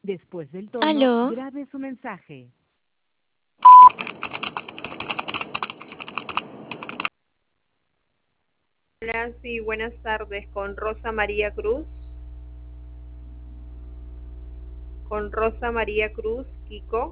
Después del tono, Aló, grabe su mensaje. Hola, sí, buenas tardes. Con Rosa María Cruz. Con Rosa María Cruz, Kiko.